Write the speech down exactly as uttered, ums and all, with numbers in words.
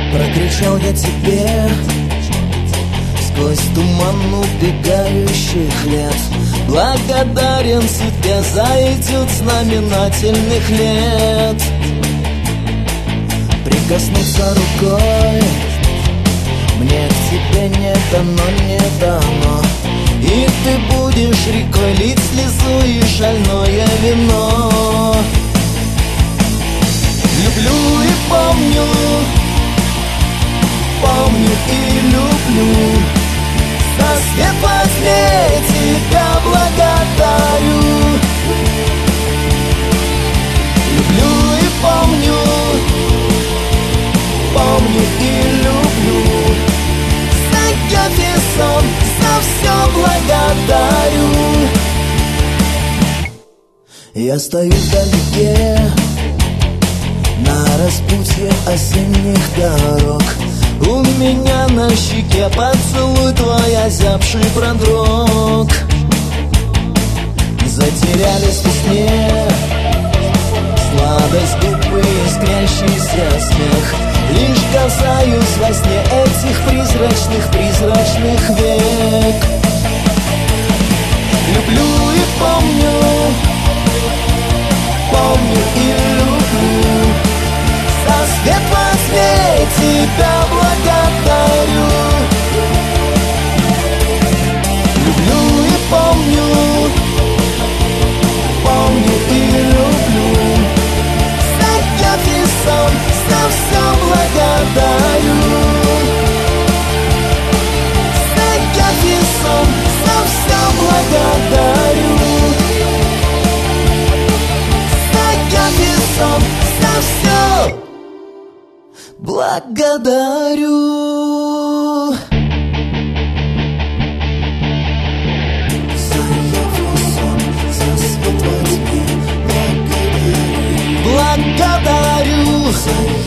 Прокричал я тебе сквозь туман убегающих лет: благодарен судьбе за этюд знаменательных лет. Прикоснуться рукой мне к тебе не дано, не дано, и ты будешь рекой лить слезу и шальное вино. Люблю и помню, помню и люблю, за свет возле тебя благодарю. Люблю и помню, помню и люблю, за кровь и сон, за все благодарю. Я стою вдалеке на распутье осенних дорог. У меня на щеке поцелуй твой озябший продрог. Затерялись в сне, сладость губ и искрящийся смех. Лишь касаюсь во сне этих призрачных, призрачных век. Люблю и помню, помню и люблю, за свет возле тебя благодарю. Люблю и помню, помню и люблю, за кровь и сон, за все благодарю. За кровь и сон, за все благодарю. За кровь и сон, за все благодарю. За кровь и сон, за свет возьми, благодарю. Благодарю.